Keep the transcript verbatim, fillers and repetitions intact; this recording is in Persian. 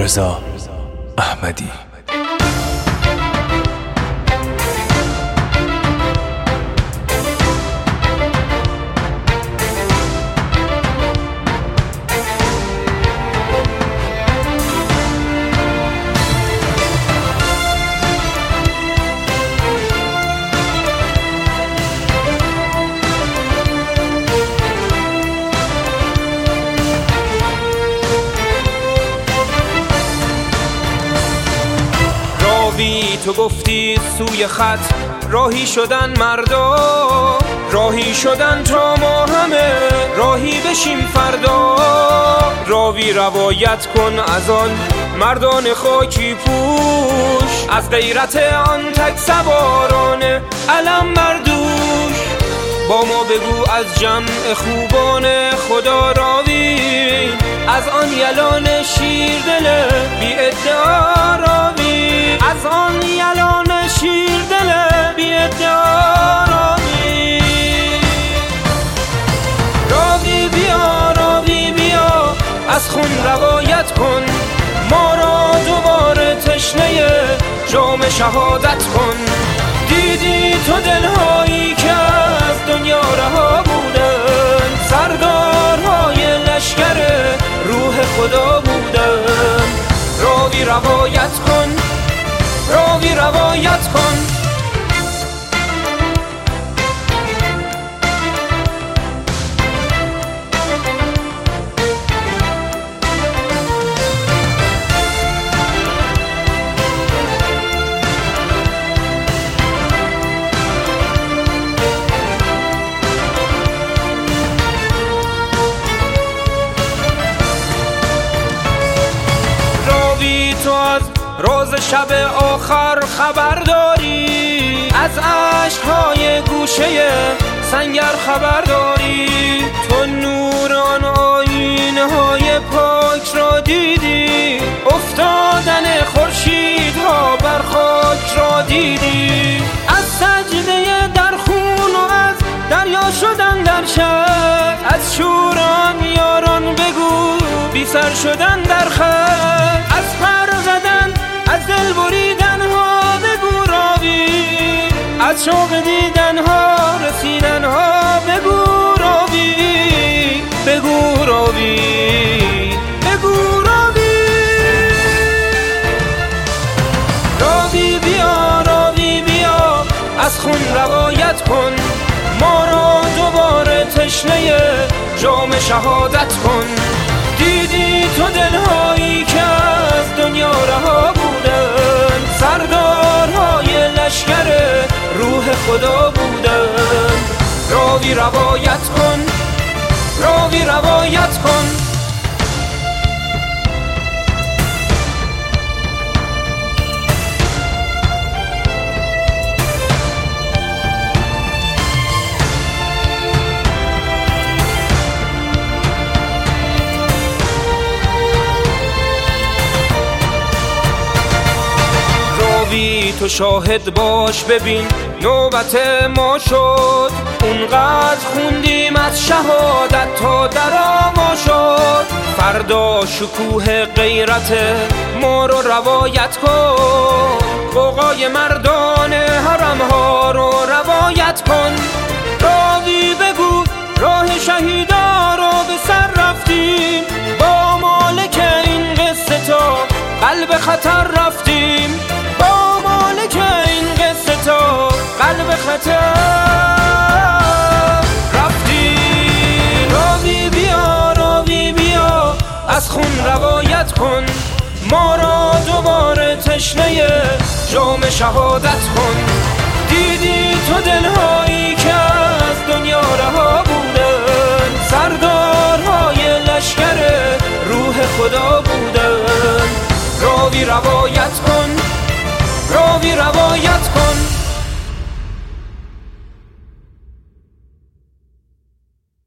رضا احمدی. تو گفتی سوی خط راهی شدن مردا، راهی شدن تا ما همه راهی بشیم فردا. راوی روایت کن از آن مردان خاکی پوش، از غیرت آن تک سواران علم بردوش. با ما بگو از جمع خوبان خدا راوی، از آن یلان شیردل بی ادعا راوی، از آن یلان شیردل بی ادعا راوی. راوی بیا راوی بیا از خون روایت کن، ما را دوباره تشنه جام شهادت کن. دیدی تو دلهایی که از دنیا رها بودن، سردارهای لشکر روح خدا بودن. راوی روایت کن، راوی روایت کن. تو از روز شب آخر خبر داری، از عشقهای گوشه سنگر خبر داری. تو نور آن آیینه‌های پاک را دیدی، افتادن خورشیدها بر خاک را دیدی. از سجده در خون و از دریا شدن در شب، از شوران یاران بگو بی سر شدن در خط. از پر زدن از دل بریدن ها بگو راوی، از شوق دیدن ها رسیدن ها بگو راوی، بگو راوی، بگو راوی. راوی بیا راوی بیا از خون روایت کن، ما را دوباره تشنه جام شهادت کن. دیدی تو دلهایی که از دنیا رها بودن، سردارهای لشکر روح خدا بودن. راوی روایت کن، راوی روایت کن. تو شاهد باش ببین نوبت ما شد، اونقدر خوندیم از شهادت تا درا ما شد. فردا شکوه غیرت ما رو روایت کن، غوغای مردان حرم ها رو روایت کن. راوی بگو راه شهیدا رو به سر رفتیم، با مالک این قصه تا قلب خطر رفتیم، با مالک این قصه تا قلب خطر رفتیم. راوی بیا راوی بیا از خون روایت کن، ما را دوباره تشنه جام شهادت کن. دیدی تو دلهایی که از دنیا رها بودن، سردارهای لشکر روح خدا بودن. راوی روایت کن، راوی روایت